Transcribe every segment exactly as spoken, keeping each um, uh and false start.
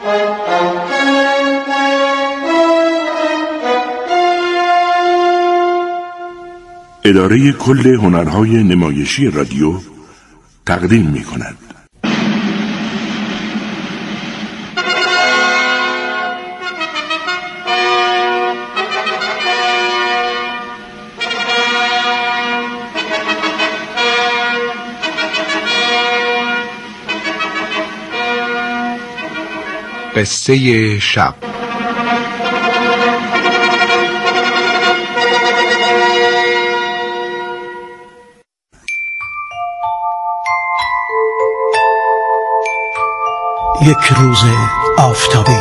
اداره کل هنرهای نمایشی رادیو تقدیم می کند. قصه شب. یک روز آفتابی.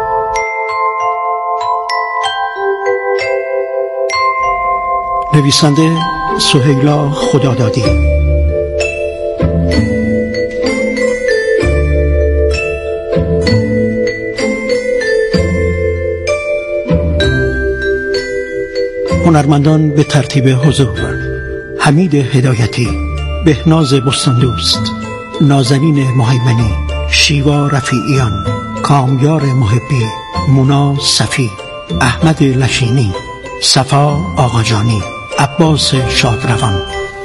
نویسنده سهیلا خدادادی. هنرمندان به ترتیب حضور: حمید هدایتی، بهناز بستاندوست، نازنین مهیمنی، شیوا رفیعیان، کامیار محبی، مونا صفی، احمد لشینی، صفا آقاجانی، عباس شادروان.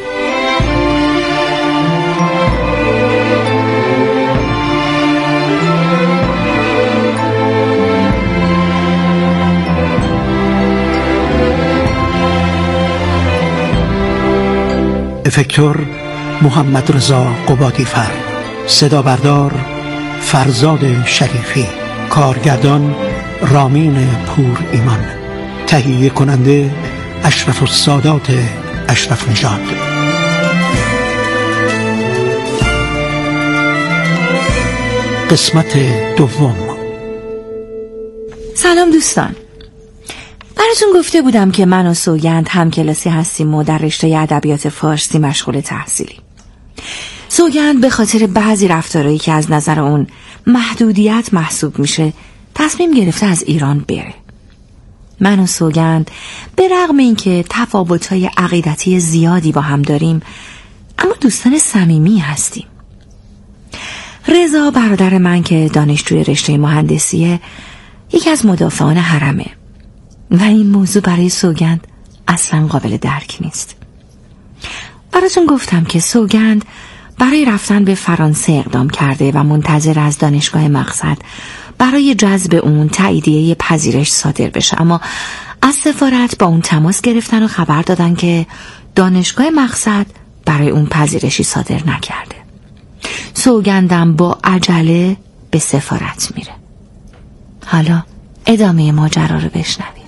افکتور محمد رضا قبادیفر، صدا بردار فرزاد شریفی، کارگردان رامین پور ایمان، تهیه کننده اشرف السادات اشرف نژاد. قسمت دوم. سلام دوستان، براتون گفته بودم که من و سوگند هم کلاسی هستیم و در رشته ادبیات فارسی مشغول تحصیلی. سوگند به خاطر بعضی رفتارهایی که از نظر اون محدودیت محسوب میشه تصمیم گرفته از ایران بره. من و سوگند به رغم اینکه تفاوت‌های عقیدتی زیادی با هم داریم اما دوستان صمیمی هستیم. رضا برادر من که دانشجوی رشته مهندسیه یکی از مدافعان حرمه و این موضوع برای سوگند اصلا قابل درک نیست. براتون گفتم که سوگند برای رفتن به فرانسه اقدام کرده و منتظر از دانشگاه مقصد برای جذب اون تاییدیه پذیرش صادر بشه، اما از سفارت با اون تماس گرفتن و خبر دادن که دانشگاه مقصد برای اون پذیرشی صادر نکرده. سوگندم با عجله به سفارت میره. حالا ادامه ماجرا رو بشنوید.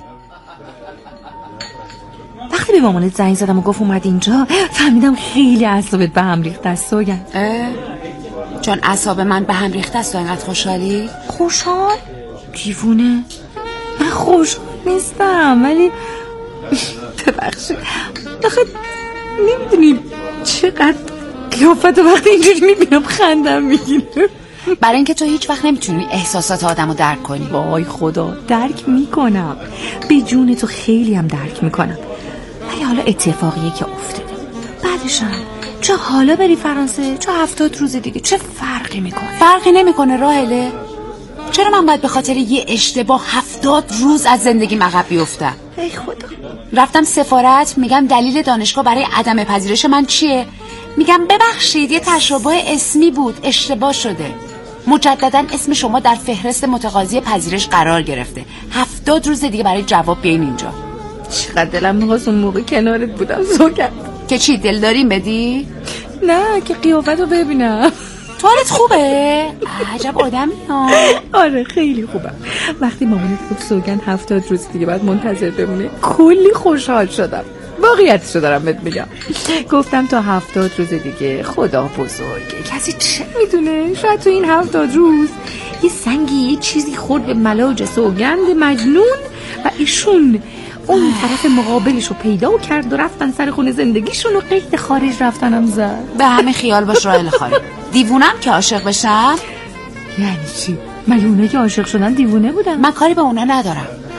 وقتی به مامانت زنگ زدم و گفت اومد اینجا فهمیدم خیلی اعصابت به هم ریخته است سوگند. چون اعصاب من به هم ریخته است و اینقدر خوشحالی؟ خوشحال؟ دیوونه؟ من خوشحال نیستم ولی ببخشید آخه نمیدونی چقدر قیافت وقتی اینجوری میبینم خندم میگیره. برای اینکه تو هیچ وقت نمیتونی احساسات آدمو درک کنی. وای خدا درک میکنم، به جون تو خیلی هم درک میکنم، ولی حالا اتفاقیه که افتاده بعدشم چه حالا بری فرانسه چه هفتاد روز دیگه چه فرقی میکنه؟ فرقی نمیکنه راهله. چرا من باید به خاطر یه اشتباه هفتاد روز از زندگی عقب بیفتم؟ ای خدا. رفتم سفارت میگم دلیل دانشگاه برای عدم پذیرش من چیه؟ میگم ببخشید یه تشابه اسمی بود اشتباه شده، مجددا اسم شما در فهرست متقاضی پذیرش قرار گرفته، هفتاد روز دیگه برای جواب بیاین اینجا. چقدر دلم می‌خواست اون موقع کنارت بودم سوگند. که چی دل داریم بدی؟ نه که قیافتو ببینم. حالت خوبه؟ عجب آدمی ها. آره خیلی خوبه. وقتی مامانت گفت سوگند هفتاد روز دیگه بعد منتظر بمونه کلی خوشحال شدم. واقعیتشو دارم بهت میگم. گفتم تا هفتاد روز دیگه خدا بزرگه، کسی چه میدونه شاید تو این هفتاد روز یه سنگی یه چیزی خورد به ملاج سوگند مجنون و ایشون اون طرف مقابلشو پیدا کرد و رفتن سر خونه زندگیشون و قید خارج رفتنم زد. به همه خیال باش راهل خاله. دیوونم که عاشق بشم؟ یعنی چی؟ مگه اونایی که عاشق شدن دیوونه بودن؟ من کاری به اونا ندارم،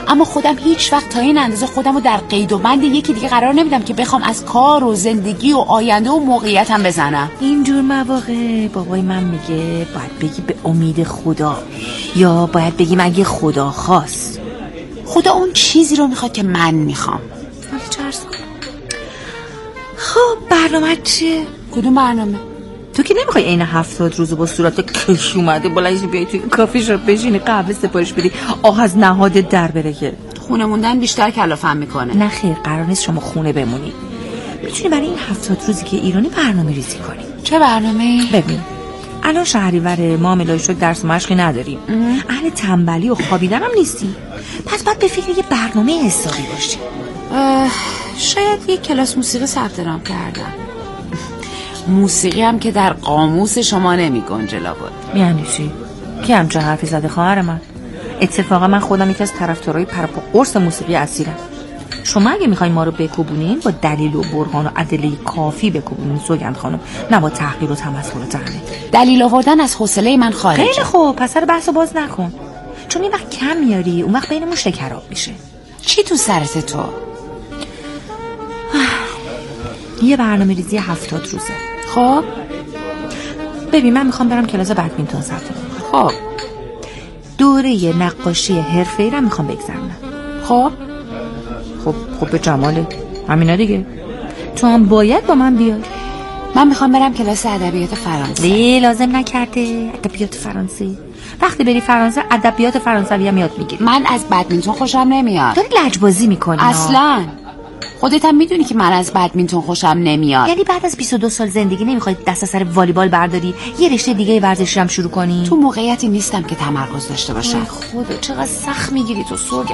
اما خودم هیچ وقت تا این اندازه خودم رو در قید و بند یکی دیگه قرار نمیدم که بخوام از کار و زندگی و آینده و موقعیتم بزنم. اینجور مواقع بابای من میگه باید بگی به امید خدا، یا باید بگی مگه خدا خواست. خدا اون چیزی رو میخواد که من میخوام. حالا چه عرض کنم؟ خب برنامه چیه؟ کدوم برنامه؟ تو که نمیخوای این هفتاد روزو با صورت کش اومده بلنشی بیای توی کافی شاپ بشینی قبل سفارش بدی آه از نهادت در بره که خونه موندن بیشتر کلافم میکنه. نه خیر، قرار نیست شما خونه بمونی. میتونی برای این هفتاد روزی که ایرانی برنامه ریزی کنی. چه برنامه‌ای؟ ببین الان شهریور ما ملای شد درس و مشقی نداریم، اهل تنبلی و خوابیدن هم نیستی، پس باید به فکر یه برنامه حسابی باشی. شاید یه کلاس موسیقی ثبت نام کردم. موسیقی هم که در قاموس شما نمی گنجه لابد. یعنی چی؟ کی همچه حرفی زده خواهر من؟ اتفاقا من خودم یکی از طرفدارای پرپا قرص موسیقی اصیلم. شما اگه میخواین ما رو بکوبونین با دلیل و برهان و ادله کافی بکوبونین سوگند خانم، نه با تحقیر و تمسخر و تحقیر. دلیل آوردن از حوصله من خارجه. خیلی خوب، پس سر بحثو باز نکن، چون این وقت کم میاری اون وقت بینمون شکراب میشه. چی تو سرت تو؟ یه برنامه ریزی هفتاد روزه. خب ببین من میخوام برم کلاس بدمینتون ثبت نام. خب دوره نقاشی حرفه‌ای رو میخوام بگذرونم. خب خب خب به جماله همینا دیگه. تو هم باید با من بیای. من میخوام برم کلاس ادبیات فرانسه. لی لازم نکرده ادبیات فرانسه. وقتی بری فرانسه ادبیات فرانسوی هم یاد میگیری. من از بدمینتون خوشم نمیاد. داری لجبازی میکنی اصلا. خودت هم میدونی که من از بدمینتون خوشم نمیاد. یعنی بعد از بیست و دو سال زندگی نمیخوای دست از سر والیبال برداری یه رشته دیگه ورزشی هم شروع کنی؟ تو موقعیتی نیستم که تمرکز داشته باشم. خدا چقدر سخت میگیری تو سوگند.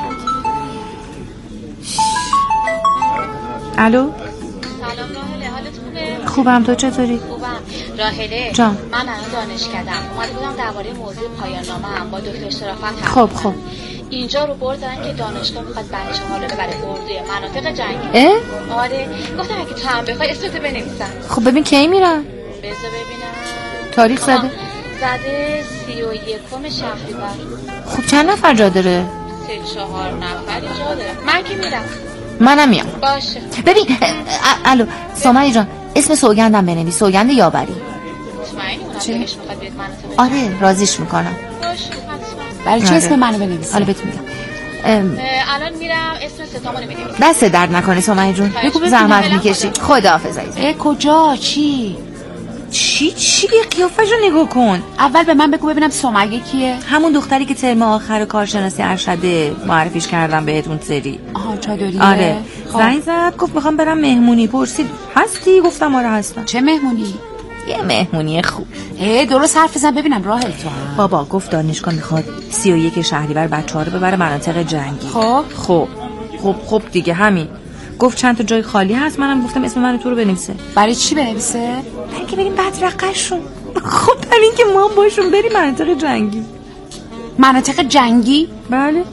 الو سلام راهله، حالت خوبه؟ خوبم، تو چطوری؟ خوبم. راهله جان، من الان دانشکدم، اومده بودم درباره موضوع پایان نامه هم با دکتر شرافت حرف خب بزنم. خب اینجا رو برد دارن که دانشگاه میخواد بچه ها رو ببره اردوی مناطق جنگی. اه؟ آره گفتم اگه تو هم بخوای اسمتو بنویسن. خب ببین کی میرن؟ بذار ببینم تاریخ زده؟ زده سی و یکم شهریور. خب چند نفر جا داره؟ سه چهار نفری جا داره. من که میرم. منم میام. باشه. ببین الو سامری جان اسم سوگندم بنویس، سوگند یاوری. مطمئنی اونم دلش میخواد بیاد مناطق؟ آره راضیش میکنم. باشه. برای چه اسم منو بنویسی؟ حالا بهت میگم. الان میرم اسم ستامو بنویسم. دست درد نکنه سامری جون، زحمت میکشی. خداحافظ عزیزم. اه کجا؟ چی؟ چی چی بی قیافه‌شو نگاه کن. اول به من بگو ببینم سمگه کیه؟ همون دختری که ترم آخر کارشناسی ارشده معرفیش کردم بهتون سری. آها چادریه. آره خب. زنگ زد گفت میخوام برم مهمونی، پرسید هستی؟ گفتم آره هستم. چه مهمونی؟ یه مهمونی خوب. اه درست حرف بزن ببینم راهل تو هم. بابا گفت دانشگاه میخواد سی و یک شهریور بچه‌ها رو ببره مناطق جنگی. خب خب خب خب دیگه همین. گفت چند تا جای خالی هست، منم گفتم اسم من تو رو بنویسه. برای چی بنویسه؟ برای که بریم بدرقه‌شون. خب برای اینکه ما هم باشون بریم مناطق جنگی. مناطق جنگی؟ بله.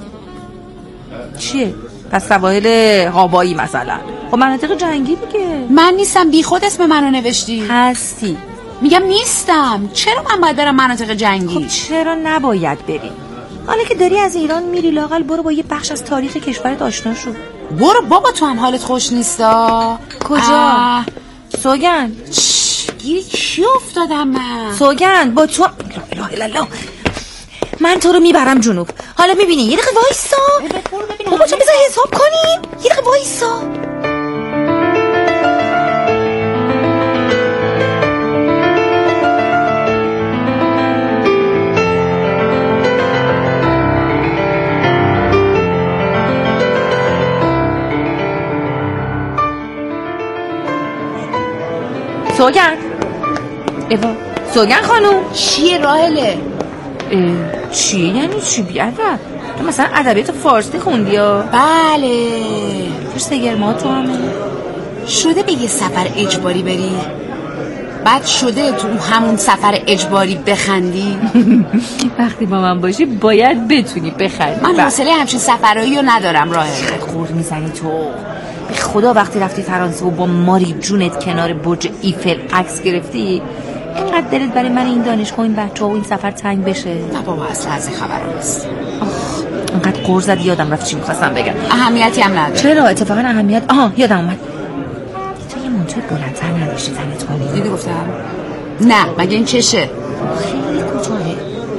چیه؟ پس سواحل هاوایی مثلا. خب مناطق جنگی دیگه. من نیستم، بی خود اسم منو نوشتی. هستی. میگم نیستم. چرا من باید برم مناطق جنگی؟ خب چرا نباید بری؟ حالا که داری از ایران میری لااقل برو با یه بخش از تاریخ کشورت آشنا شو. برو بابا تو هم حالت خوش نیستا. کجا؟ سوگند گیری چی افتادم من؟ سوگند با تو لا اله الا الله. من تو رو میبرم جنوب. حالا میبینی یه دقیقه وایسا. بابا چون بذار حساب کنیم. یه دقیقه وایسا. سوگند ایوا سوگند خانوم. چیه راهله؟ چیه یعنی چی بیادب؟ تو مثلا ادبیات فارسی خوندی یا؟ بله. فرسته گرما تو همه شده به یه سفر اجباری بری؟ بعد شده تو همون سفر اجباری بخندی؟ وقتی با من باشی باید بتونی بخندی. من حوصله همچین سفرهایی رو ندارم راهله. خور میزنی تو. به خدا وقتی رفتی فرانسه و با ماری جونت کنار برج ایفل عکس گرفتی اینقدر دلت برای من این دانشگاه این بچه‌ها و این سفر تنگ بشه؟ نه بابا اصلا از این خبرا نیست. اینقدر قرض زدی یادم رفت چی می‌خواستم بگم. اهمیتی هم نداره. چرا اتفاقا اهمیت آها یادم اومد. تو یه مونتوی بلندتر نداشتی تنت کنی؟ دیدی گفتم؟ نه مگه این چشه؟ خیلی کوتاهه.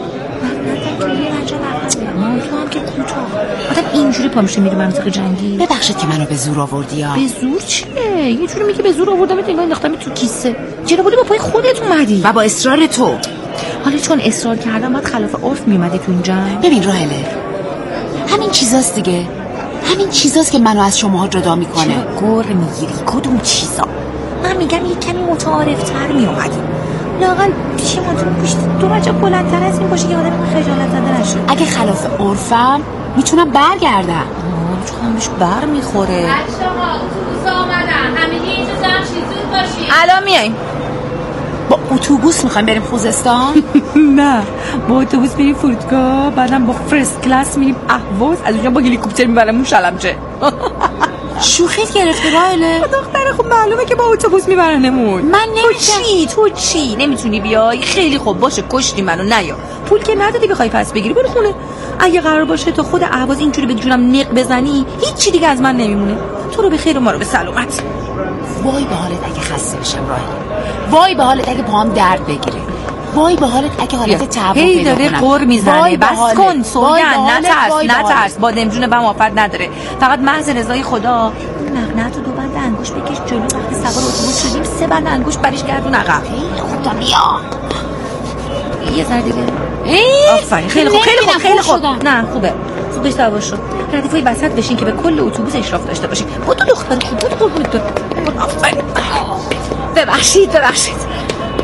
تو هم که کوتاه آدم اینجوری پا میشه میره مناطق جنگی. ببخشید که منو به زور آوردی ها. به زور چیه؟ یه جوری میگی به زور آوردم انگار انداختم تو کیسه. چرا بودی با پای خودت اومدی و با اصرار تو. حالا چون اصرار کردم باید خلاف عرف میومدی تو این جنگ. ببین راهله همین چیزاست دیگه. همین چیزاست که منو از شماها جدا میکنه. چرا گور میگیری؟ کدوم چیزا؟ من میگم یه کمی متعارفتر میومدی. لااقل پیش ما تو پشت دو بچه بلندتر از این باشه که آدم خجالت زده نشه. اگه خلاف عرفم میتونم برگردم. آه تو همش بر میخوره. بچه‌ها اتوبوس آمدن. همگی اینجا جمع شید زود باشید. الان میایم. با اتوبوس میخوایم بریم خوزستان؟ نه با اتوبوس میریم فرودگاه، بعدم با فرست کلاس میریم اهواز، از اونجا با هلیکوپتر میبرمون شلمچه. شوخیت گرفته راهله؟ دختر خوب معلومه که با اتوبوس میبرنمون. من نمیشم. تو چی تو چی نمیتونی بیای؟ خیلی خوب باشه کشتی منو نیا. پول که ندادی بخوای پس بگیری برو خونه. اگه قرار باشه تو خود اهواز اینجوری به جونم نق بزنی هیچ چی دیگه از من نمیمونه. تو رو به خیر و ما رو به سلامت. وای به حالت اگه خسته بشم راهله. وای به حالت اگه پاهم درد بگیره. وای به حالت اگه حالت تعب پیدا کنم. هی داره قر میزنه. بس کن سوگن نترس نترس با دمجون بم آفت نداره. فقط محض رضای خدا مقنعه تو دو بند انگشت بکش جلو. وقتی سوار اتوبوس شدیم سه بند انگشت بریش گردون عقب. خدا بیا یه ذره دیگه. آفرین خیلی خوب خیلی خوب خیلی خوب. نه خوبه خوبش دوا شد. ردیفای وسط بشین که به کل اتوبوس اشراف داشته باشی. بود تو دختر خوب بود قربونت تو. آفرین. ببخشید ببخشید.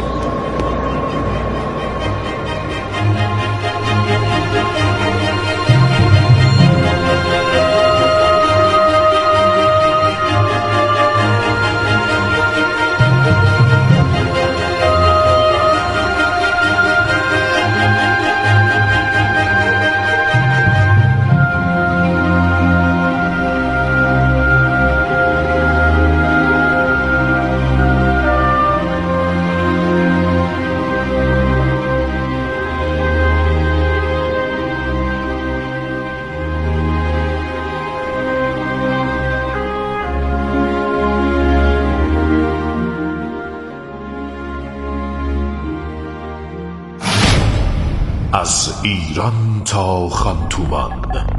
از ایران تا خانتومان،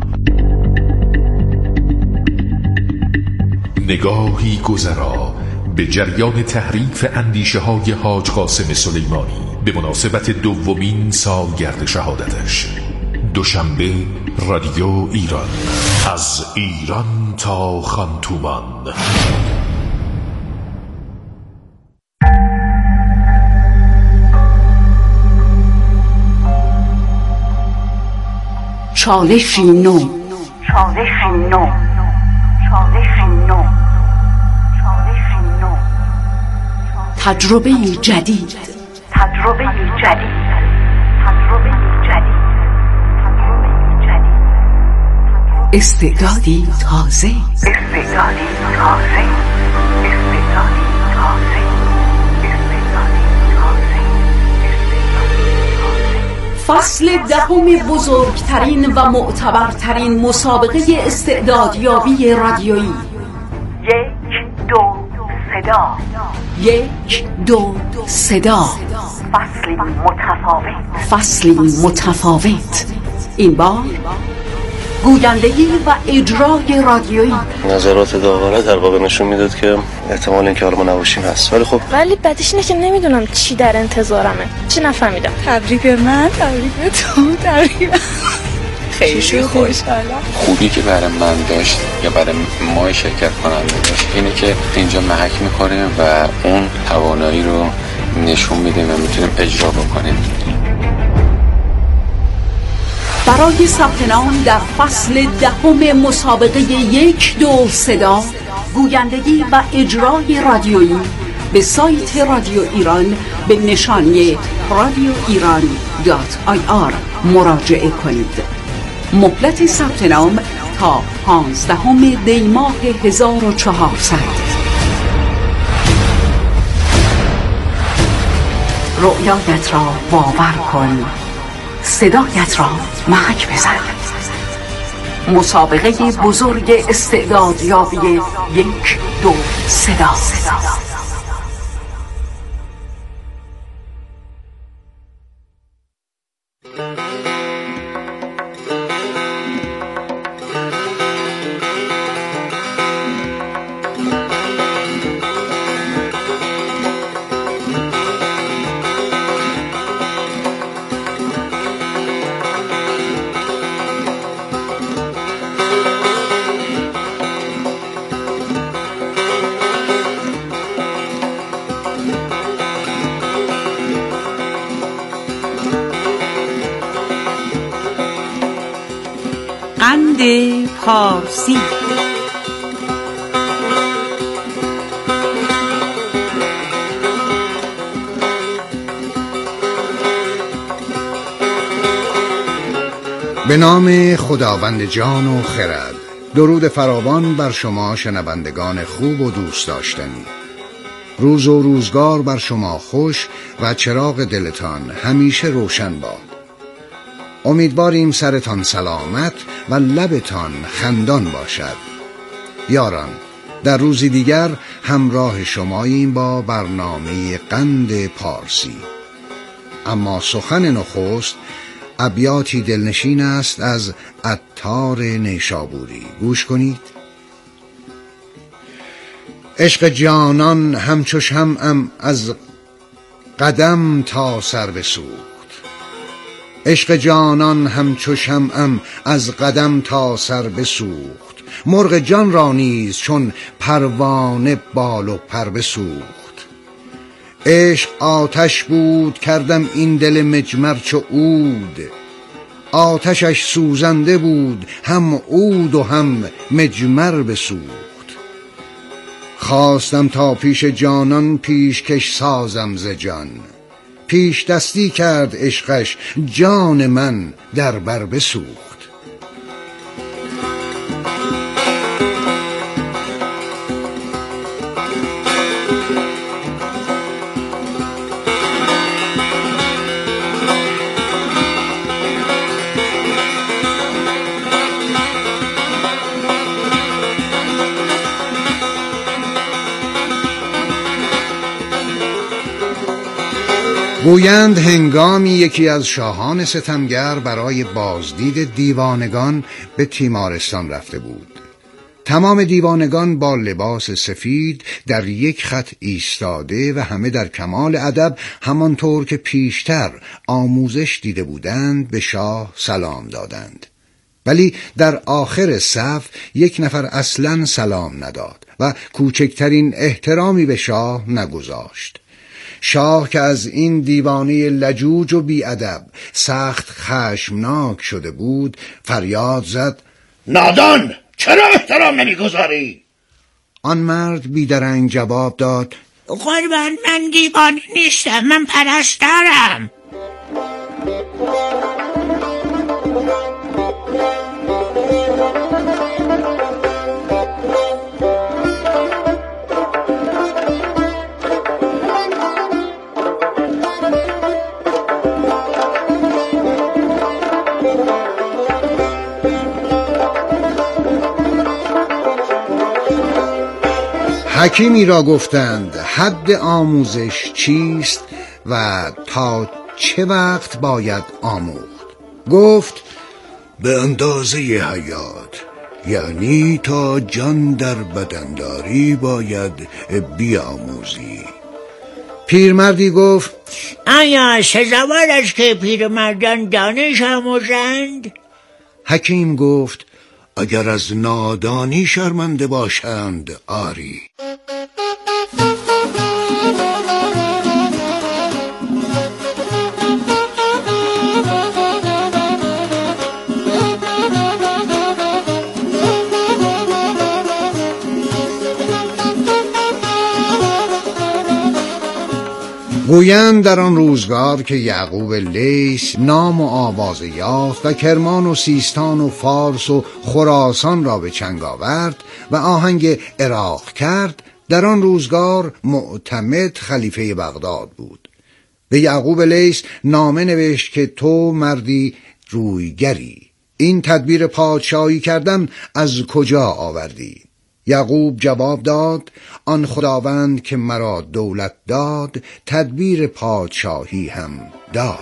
نگاهی گذرا به جریان تحریف اندیشه های حاج قاسم سلیمانی به مناسبت دومین سالگرد شهادتش. دوشنبه رادیو ایران. از ایران تا خانتومان. چالشی نو چالشی نو چالشی نو چالشی نو تجربه جدید تجربه جدید تجربه جدید تجربه جدید استعدادی تازه استعدادی تازه استعدادی تازه استعدادی تازه فصل دهم بزرگترین و معتبرترین مسابقه استعدادیابی رادیویی. یک دو صدا یک دو صدا فصلی متفاوت فصلی متفاوت. این بار گویندگی و اجرای رادیویی. نظرات داوره در واقع نشون میداد که احتمال اینکه حالا ما نباشیم هست، ولی خب ولی بعدش اینه که نمیدونم چی در انتظارمه، چی نفهمیدم. تبریک به من، تبریک به تو، تبریک خیلی خوشحالم. خوبی که برای من داشت یا برای ما شرکت کننده داشت اینه که اینجا محک میخوریم و اون توانایی رو نشون میدیم و میتونیم اجرا بکنیم. برای ثبت نام در فصل دهم مسابقه یک دو صدا گویندگی و اجرای رادیویی به سایت رادیو ایران به نشانی رادیو ایران دات آی آر مراجعه کنید. مهلت ثبت نام تا پانزدهم دی ماه هزار و چهارصد. رؤیایت را باور کن، صدایت را محک بزن. مسابقه بزرگ استعدادیابی یک دو صدا. قند پارسی. به نام خداوند جان و خرد. درود فراوان بر شما شنوندگان خوب و دوست داشتنی. روز و روزگار بر شما خوش و چراغ دلتان همیشه روشن باد. امیدواریم سرتان سلامت و لبتان خندان باشد. یاران، در روزی دیگر همراه شماییم با برنامه قند پارسی. اما سخن نخست ابیاتی دلنشین است از عطار نیشابوری. گوش کنید. عشق جانان همچو شمعم از قدم تا سر بسوخت. عشق جانان همچو شمعم از قدم تا سر بسوخت. مرغ جان را نیز چون پروانه بال و پر بسوخت. عشق آتش بود کردم این دل مجمر چو عود. آتشش سوزنده بود هم عود و هم مجمر بسوخت. خواستم تا پیش جانان پیشکش سازم ز جان. پیش دستی کرد عشقش جان من در بر بسوخت. گویند هنگامی یکی از شاهان ستمگر برای بازدید دیوانگان به تیمارستان رفته بود. تمام دیوانگان با لباس سفید در یک خط ایستاده و همه در کمال ادب همانطور که پیشتر آموزش دیده بودند به شاه سلام دادند. ولی در آخر صف یک نفر اصلاً سلام نداد و کوچکترین احترامی به شاه نگذاشت. شاه که از این دیوانه لجوج و بیادب سخت خشمناک شده بود فریاد زد: نادان، چرا احترام نمیگذاری؟ آن مرد بیدرنگ جواب داد: قربان، من دیوانه نیستم، من پرستارم. حکیمی را گفتند حد آموزش چیست و تا چه وقت باید آموخت؟ گفت: به اندازه حیات، یعنی تا جان در بدن داری باید بیاموزی. پیرمردی گفت: آیا سزاوار است که پیرمردان دانش آموزند؟ حکیم گفت: اگر از نادانی شرمنده باشند آری. گویند در آن روزگار که یعقوب لیث نام و آواز یافت و کرمان و سیستان و فارس و خراسان را به چنگ آورد و آهنگ عراق کرد، در آن روزگار معتمد خلیفه بغداد بود. به یعقوب لیث نامه نوشت که تو مردی رویگری، این تدبیر پادشاهی کردن از کجا آوردی؟ یعقوب جواب داد آن خداوند که مرا دولت داد تدبیر پادشاهی هم داد.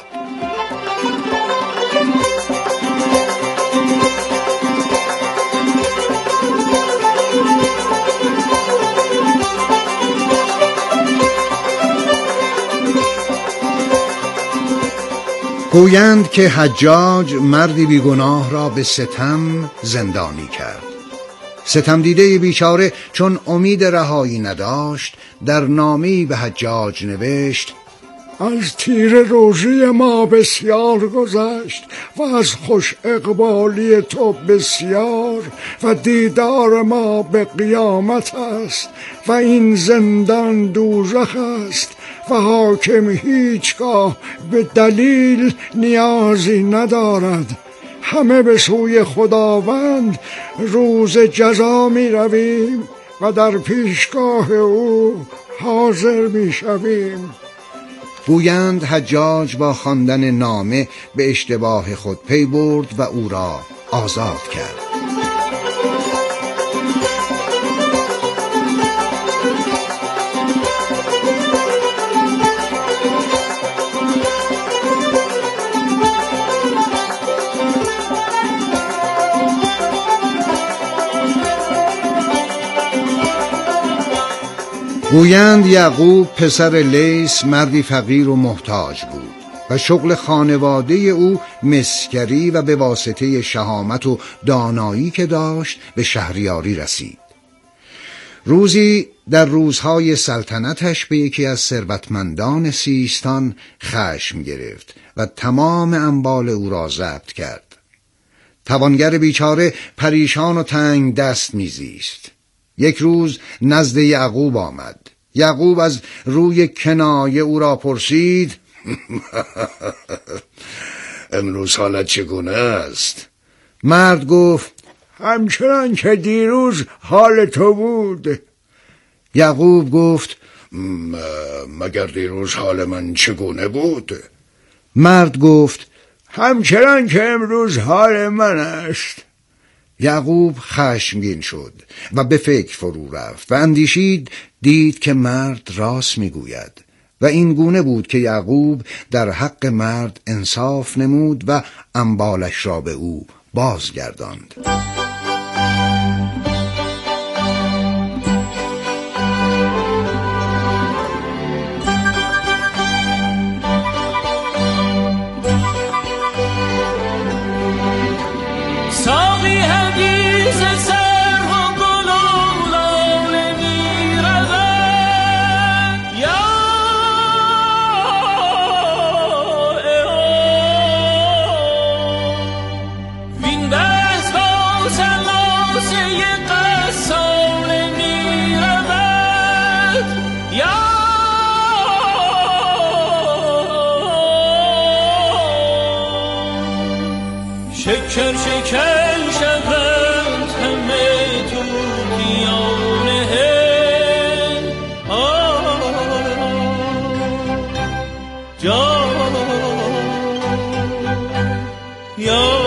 گویند که حجاج مردی بیگناه را به ستم زندانی کرد. ستم دیده بیچاره چون امید رهایی نداشت در نامه‌ای به حجاج نوشت از تیر روزی ما بسیار گذشت و از خوش اقبالی تو بسیار و دیدار ما به قیامت است و این زندان دوزخ است و حاکم هیچگاه به دلیل نیازی ندارد. همه به سوی خداوند روز جزا می رویم و در پیشگاه او حاضر می شویم. گویند حجاج با خواندن نامه به اشتباه خود پی برد و او را آزاد کرد. گویند یعقوب پسر لیث مردی فقیر و محتاج بود و شغل خانواده او مسگری و به واسطه شهامت و دانایی که داشت به شهریاری رسید. روزی در روزهای سلطنتش به یکی از ثروتمندان سیستان خشم گرفت و تمام اموال او را ضبط کرد. توانگر بیچاره پریشان و تنگ دست میزیست. یک روز نزد یعقوب آمد. یعقوب از روی کنایه او را پرسید امروز حالت چگونه است؟ مرد گفت همچنان که دیروز حال تو بود. یعقوب گفت مگر دیروز حال من چگونه بود؟ مرد گفت همچنان که امروز حال من است. یعقوب خشمگین شد و به فکر فرو رفت و اندیشید، دید که مرد راست میگوید و این گونه بود که یعقوب در حق مرد انصاف نمود و اموالش را به او بازگرداند. شکر شکر شبت همه تو دیانه جا یا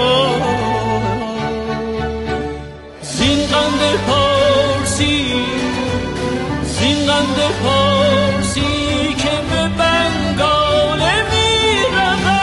زین قند پارسی زین قند پارسی که به بنگاله می رود.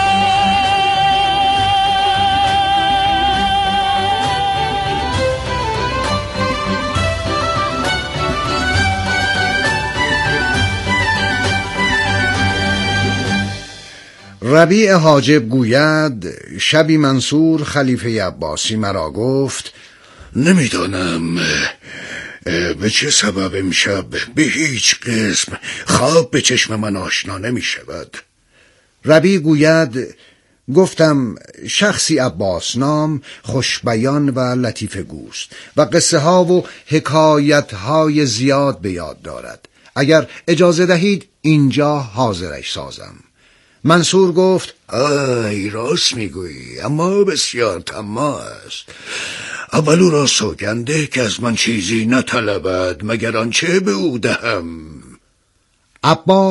ربیع حاجب گوید شبی منصور خلیفه عباسی مرا گفت نمیدانم به چه سبب امشب به هیچ قسم خواب به چشم من آشنا نمی شود. ربیع گوید گفتم شخصی عباس نام خوشبیان و لطیفه گوست و قصه ها و حکایت های زیاد به یاد دارد. اگر اجازه دهید اینجا حاضرش سازم. منصور گفت آی راست میگویی، اما بسیار طماع است. اول او را سوگنده که از من چیزی نطلبد مگر آنچه به او دهم. عباس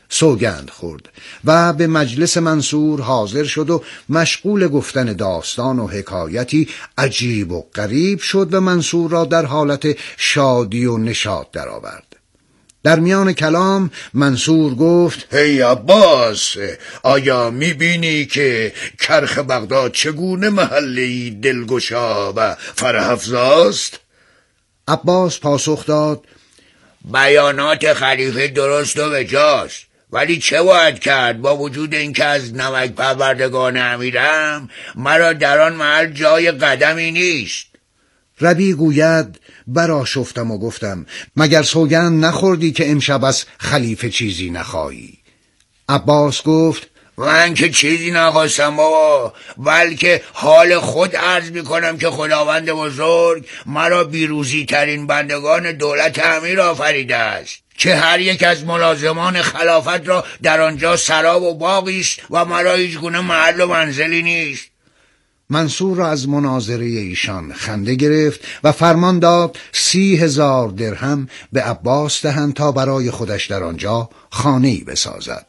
سوگند خورد و به مجلس منصور حاضر شد و مشغول گفتن داستان و حکایتی عجیب و غریب شد و منصور را در حالت شادی و نشاط درآورد. در میان کلام منصور گفت: هی عباس، آیا میبینی که کرخ بغداد چگونه محلی دلگشا و فرح‌افزاست؟ عباس پاسخ داد: بیانات خلیفه درست و بجاست، ولی چه باید کرد با وجود اینکه از نمک پروردگان امیرم، مرا در آن محل جای قدمی نیست. ربیع گوید: برآشفتم و گفتم مگر سوگند نخوردی که امشب از خلیفه چیزی نخواهی؟ عباس گفت: من که چیزی نخواستم بابا، بلکه حال خود عرض میکنم که خداوند بزرگ مرا بیروزی ترین بندگان دولت امیر آفریده است، که هر یک از ملازمان خلافت را در آنجا سراب و باغی است و مرا هیچ گونه محل و منزلی نیست. منصور را از مناظره ایشان خنده گرفت و فرمان داد سی هزار درهم به عباس دهند تا برای خودش در آنجا خانه‌ای بسازد.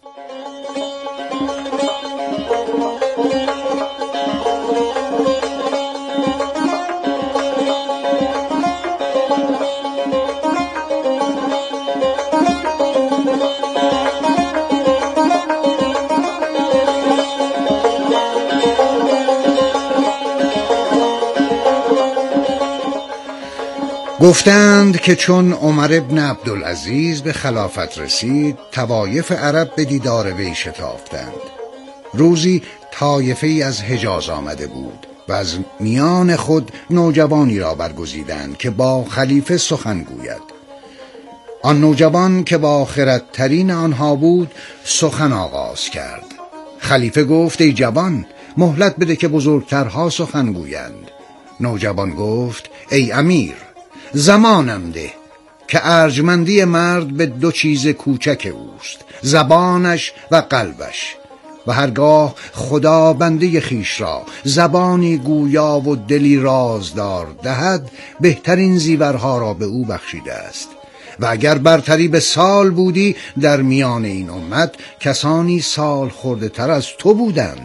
گفتند که چون عمر ابن عبدالعزیز به خلافت رسید، طوایف عرب به دیدار وی شتافتند. روزی طایفه ای از حجاز آمده بود و از میان خود نوجوانی را برگزیدند که با خلیفه سخن گوید. آن نوجوان که با خردترین آنها بود سخن آغاز کرد. خلیفه گفت: ای جوان، مهلت بده که بزرگترها سخن گویند. نوجوان گفت: ای امیر، زمانم ده که ارجمندی مرد به دو چیز کوچک اوست، زبانش و قلبش، و هرگاه خدا بنده خیش را زبانی گویا و دلی رازدار دهد، بهترین زیورها را به او بخشیده است. و اگر برتری به سال بودی، در میان این امت کسانی سال خورده تر از تو بودند.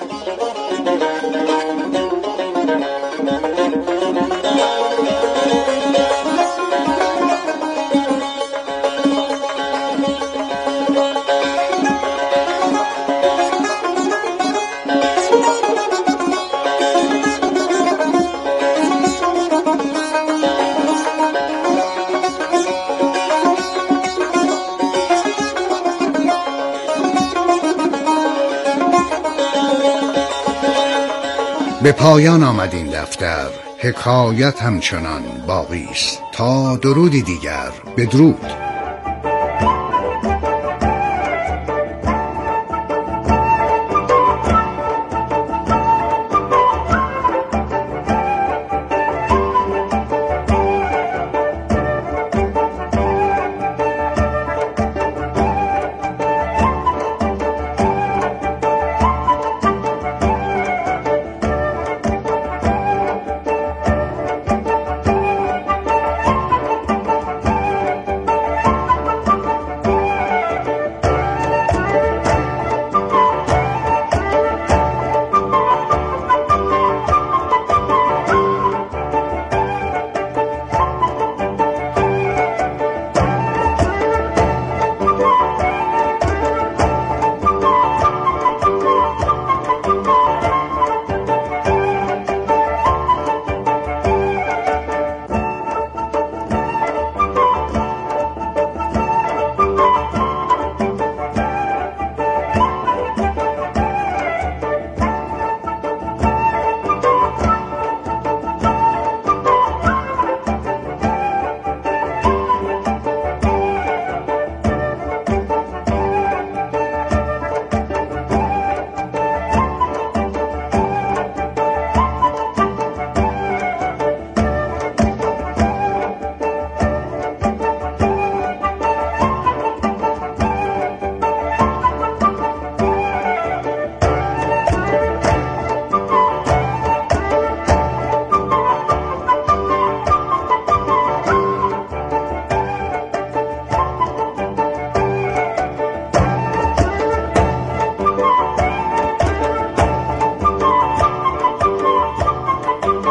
به پایان آمد این دفتر، حکایت همچنان باقی است. تا درودی دیگر، بدرود.